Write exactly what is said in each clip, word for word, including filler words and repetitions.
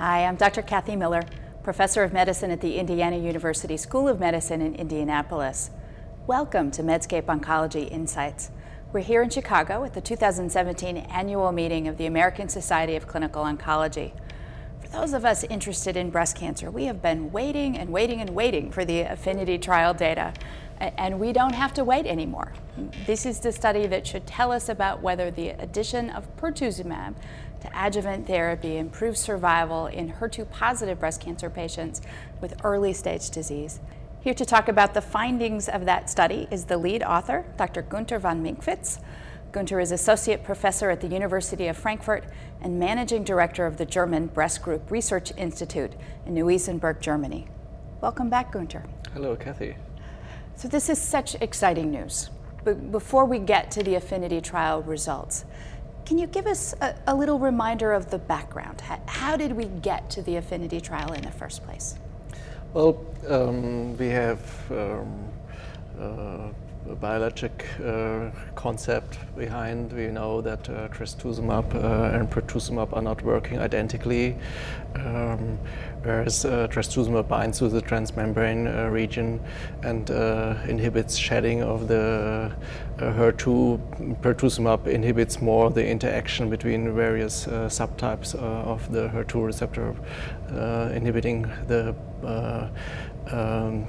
Hi, I'm Doctor Kathy Miller, Professor of Medicine at the Indiana University School of Medicine in Indianapolis. Welcome to Medscape Oncology Insights. We're here in Chicago at the two thousand seventeen annual meeting of the American Society of Clinical Oncology. For those of us interested in breast cancer, we have been waiting and waiting and waiting for the AFFINITY trial data, and we don't have to wait anymore. This is the study that should tell us about whether the addition of pertuzumab to adjuvant therapy improves survival in H E R two positive breast cancer patients with early stage disease. Here to talk about the findings of that study is the lead author, Doctor Günter von Minckwitz. Günter is Associate Professor at the University of Frankfurt and Managing Director of the German Breast Group Research Institute in Neu-Isenburg, Germany. Welcome back, Günter. Hello, Kathy. So this is such exciting news. But before we get to the AFFINITY trial results, can you give us a, a little reminder of the background? How, how did we get to the AFFINITY trial in the first place? Well, um, we have um, uh, a biologic uh, concept behind. We know that uh, trastuzumab uh, and pertuzumab are not working identically, um, whereas uh, trastuzumab binds to the transmembrane uh, region and uh, inhibits shedding of the uh, H E R two. Pertuzumab inhibits more the interaction between various uh, subtypes uh, of the H E R two receptor, uh, inhibiting the uh, um,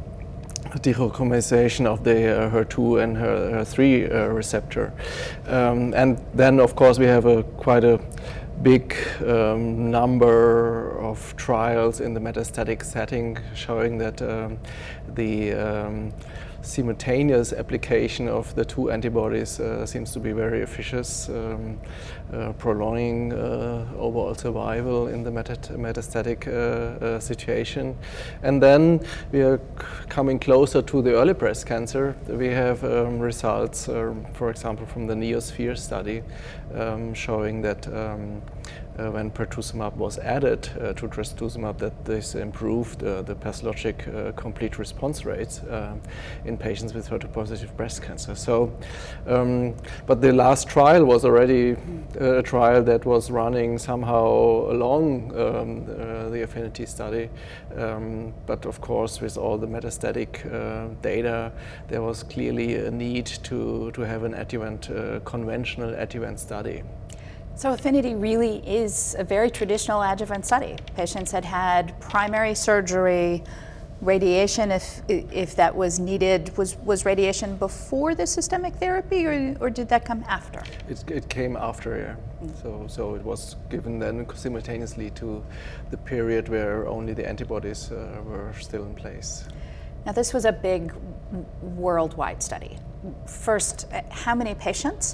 derecombination of the uh, H E R two and H E R three uh, receptor. Um, and then, of course, we have a quite a big um, number of trials in the metastatic setting showing that um, the um, simultaneous application of the two antibodies uh, seems to be very efficacious, um, uh, prolonging uh, overall survival in the metat metastatic uh, uh, situation. And then we are coming closer to the early breast cancer. We have um, results, uh, for example, from the NEOSPHERE study um, showing that um, Uh, when pertuzumab was added uh, to trastuzumab, that this improved uh, the pathologic uh, complete response rates uh, in patients with H E R two positive breast cancer. So, um, but the last trial was already a trial that was running somehow along um, uh, the AFFINITY study. Um, but of course, with all the metastatic uh, data, there was clearly a need to, to have an adjuvant, uh, conventional adjuvant study. So AFFINITY really is a very traditional adjuvant study. Patients had had primary surgery, radiation if, if that was needed. Was, was radiation before the systemic therapy, or, or did that come after? It, it came after, yeah. Mm. So, so it was given then simultaneously to the period where only the antibodies uh, were still in place. Now this was a big worldwide study. First, how many patients?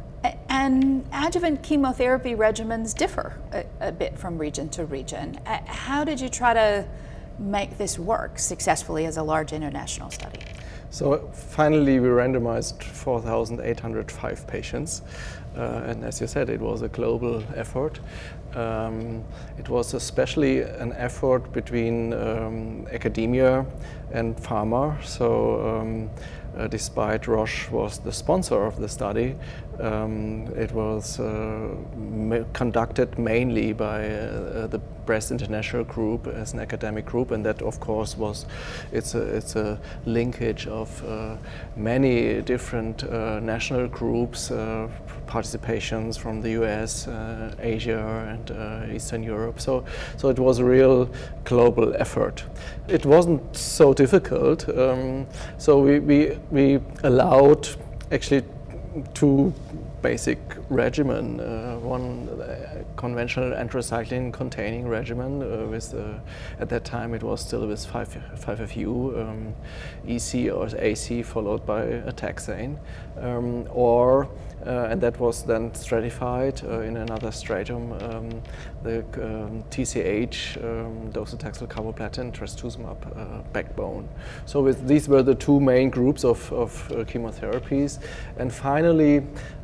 And adjuvant chemotherapy regimens differ a, a bit from region to region. Uh, how did you try to make this work successfully as a large international study? So finally we randomized four thousand eight hundred five patients. Uh, and as you said, it was a global effort. Um, it was especially an effort between um, academia and pharma. So um, uh, despite Roche was the sponsor of the study, um, it was uh, ma conducted mainly by uh, the Breast International Group as an academic group, and that of course was it's a, it's a linkage of uh, many different uh, national groups, uh, participations from the U S, uh, Asia and uh, Eastern Europe. So, so it was a real global effort. It wasn't so difficult. Um, so we, we, we allowed actually two basic regimen, uh, one uh, conventional anthracycline containing regimen uh, with, uh, at that time it was still with five F U, um, E C or A C followed by a taxane, um, or uh, and that was then stratified uh, in another stratum, um, the um, T C H, um, docetaxel carboplatin, trastuzumab uh, backbone. So with, these were the two main groups of, of uh, chemotherapies, and finally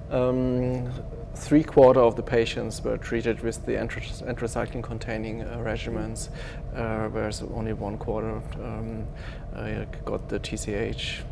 Um, three quarter of the patients were treated with the anthracycline containing uh, regimens, uh, whereas only one quarter um, uh, got the T C H.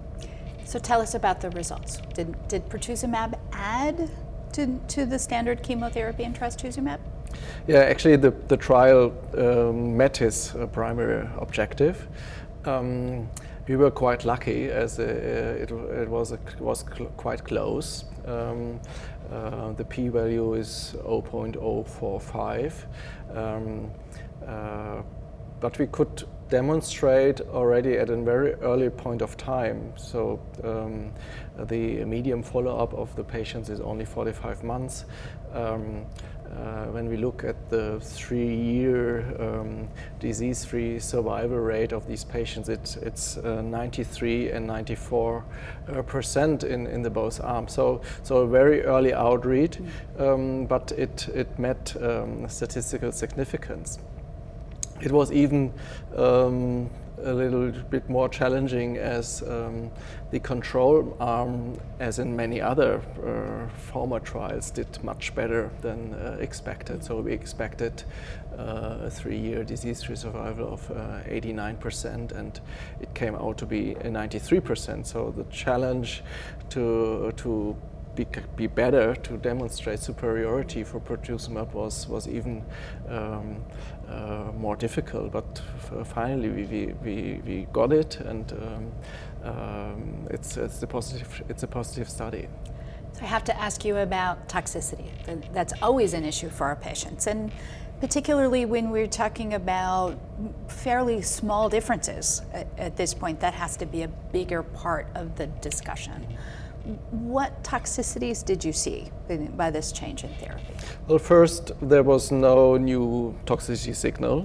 So tell us about the results. Did, did pertuzumab add to, to the standard chemotherapy and trastuzumab? Yeah, actually the, the trial um, met its uh, primary objective. Um, we were quite lucky as uh, it, it was, a, was cl quite close. Um, uh, the p-value is zero point zero four five. Um, uh, but we could demonstrate already at a very early point of time. So um, the median follow-up of the patients is only forty-five months. Um, Uh, when we look at the three-year um, disease-free survival rate of these patients, it, it's uh, ninety-three and ninety-four percent in, in the both arms. So, so a very early outreach, um, but it, it met um, statistical significance. It was even um, a little bit more challenging as um, the control arm, as in many other uh, former trials, did much better than uh, expected. So we expected uh, a three-year disease-free survival of uh, eighty-nine percent, and it came out to be ninety-three percent. So the challenge to to Be, be better, to demonstrate superiority for pertuzumab was was even um, uh, more difficult. But f finally, we, we we we got it, and um, um, it's it's a positive it's a positive study. So I have to ask you about toxicity. That's always an issue for our patients, and particularly when we're talking about fairly small differences at, at this point, that has to be a bigger part of the discussion. What toxicities did you see by this change in therapy? Well, first, there was no new toxicity signal.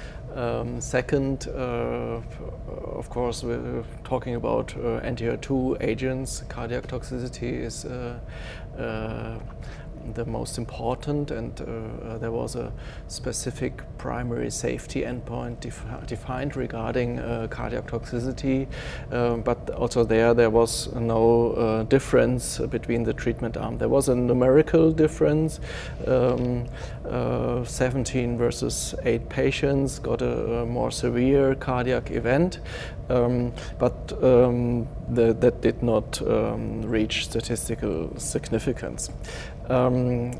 Um, second, uh, of course, we're talking about uh, anti H E R two agents. Cardiac toxicity is uh, uh, the most important, and uh, there was a specific primary safety endpoint def defined regarding uh, cardiac toxicity, uh, but also there there was no uh, difference between the treatment arm. There was a numerical difference. Um, uh, seventeen versus eight patients got a, a more severe cardiac event, um, but um, the, that did not um, reach statistical significance. Um,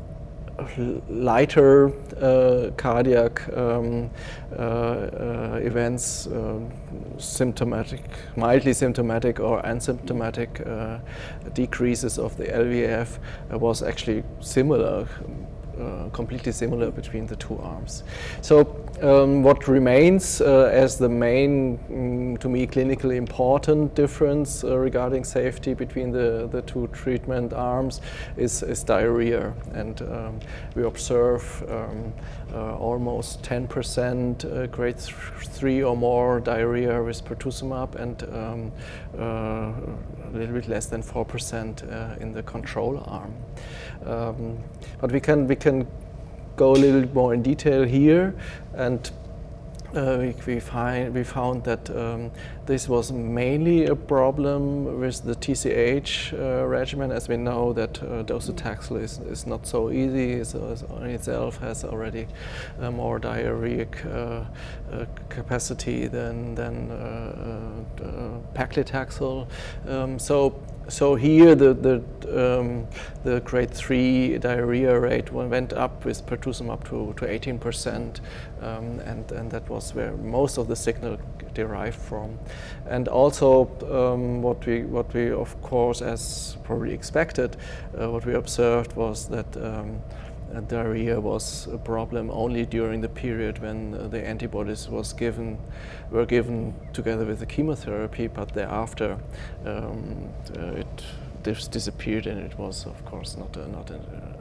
lighter uh, cardiac um, uh, uh, events, uh, symptomatic, mildly symptomatic or asymptomatic uh, decreases of the L V F uh, was actually similar. Uh, completely similar between the two arms. So um, what remains uh, as the main, mm, to me, clinically important difference uh, regarding safety between the, the two treatment arms is, is diarrhea. And um, we observe um, uh, almost ten percent uh, grade th three or more diarrhea with pertuzumab, and um, uh, a little bit less than four percent uh, in the control arm. Um, but we can we can go a little bit more in detail here, and uh, we, we find we found that um, this was mainly a problem with the T C H uh, regimen, as we know that uh, docetaxel is, is not so easy, so it on itself has already a more diarrheic uh, uh, capacity than than uh, uh, paclitaxel. Um, so. So here the the, um, the grade three diarrhea rate went up with pertuzumab to to eighteen percent, um, and and that was where most of the signal derived from. And also um, what we what we of course, as probably expected, uh, what we observed was that um, Uh, diarrhea was a problem only during the period when uh, the antibodies was given, were given together with the chemotherapy, but thereafter um, uh, it dis disappeared, and it was, of course, not a, not a,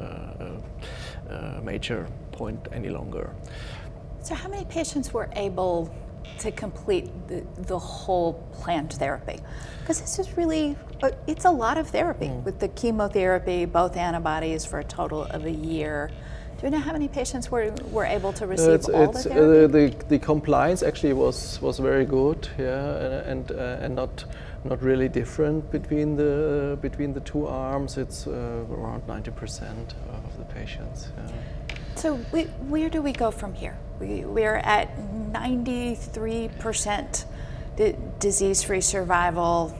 a, a major point any longer. So how many patients were able to complete the, the whole planned therapy? Because this is really, it's a lot of therapy mm. with the chemotherapy, both antibodies, for a total of a year. Do you know how many patients were, were able to receive it's, all it's, the therapy? Uh, the, the compliance actually was, was very good, yeah, and, and, uh, and not, not really different between the, between the two arms. It's uh, around ninety percent of the patients. Yeah. So we, where do we go from here? We, we're at ninety-three percent disease-free survival.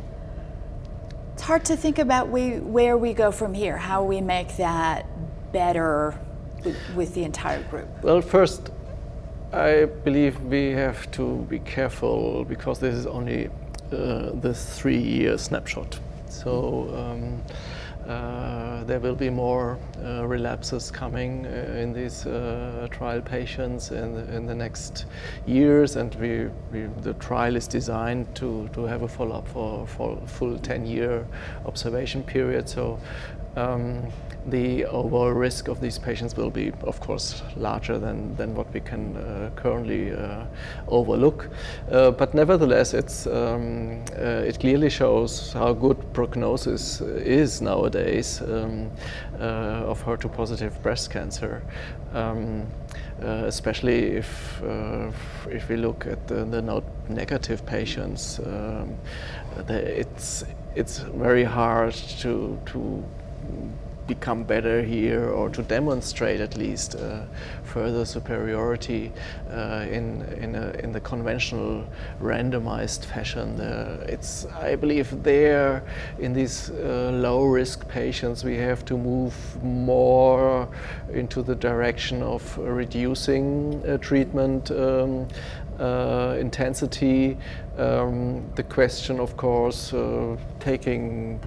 It's hard to think about we, where we go from here, how we make that better with, with the entire group? Well, first, I believe we have to be careful because this is only uh, the three-year snapshot. So um, uh, there will be more uh, relapses coming uh, in these uh, trial patients in the, in the next years, and we, we, the trial is designed to, to have a follow-up for, for a full ten-year observation period. So. Um, the overall risk of these patients will be, of course, larger than, than what we can uh, currently uh, overlook. Uh, but nevertheless, it's, um, uh, it clearly shows how good prognosis is nowadays um, uh, of H E R two positive breast cancer. Um, uh, especially if, uh, if we look at the, the node negative patients, um, the, it's, it's very hard to, to become better here, or to demonstrate at least uh, further superiority uh, in in, a, in the conventional randomized fashion. Uh, it's, I believe, there in these uh, low-risk patients we have to move more into the direction of reducing uh, treatment um, uh, intensity. Um, the question, of course, uh, taking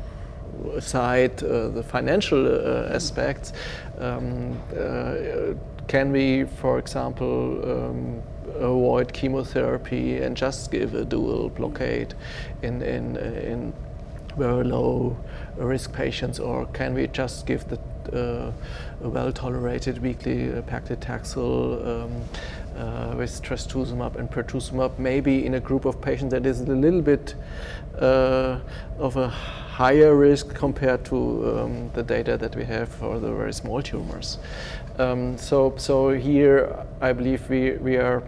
aside uh, the financial uh, aspects, um, uh, can we, for example, um, avoid chemotherapy and just give a dual blockade in, in, in very low risk patients, or can we just give the uh, well-tolerated weekly uh, paclitaxel um, uh, with trastuzumab and pertuzumab, maybe in a group of patients that is a little bit uh, of a higher risk compared to um, the data that we have for the very small tumors. Um, so, so here I believe we, we are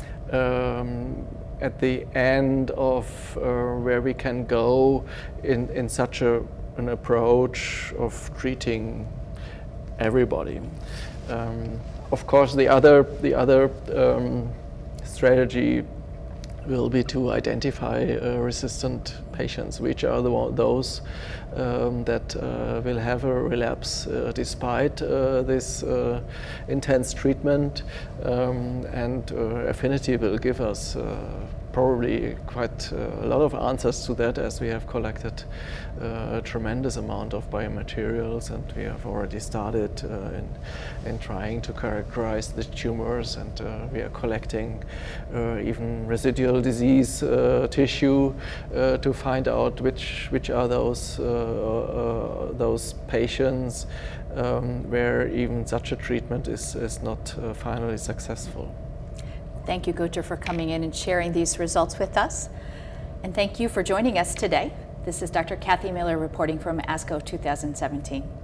um, at the end of uh, where we can go in, in such a, an approach of treating everybody. Um, of course, the other, the other um, strategy will be to identify uh, resistant patients, which are the one, those um, that uh, will have a relapse uh, despite uh, this uh, intense treatment, um, and uh, Affinity will give us uh, probably quite uh, a lot of answers to that, as we have collected uh, a tremendous amount of biomaterials, and we have already started uh, in, in trying to characterize the tumors, and uh, we are collecting uh, even residual disease uh, tissue uh, to find out which which are those uh, uh, those patients um, where even such a treatment is, is not uh, finally successful. Thank you, Günter, for coming in and sharing these results with us. And thank you for joining us today. This is Doctor Kathy Miller reporting from ASCO two thousand seventeen.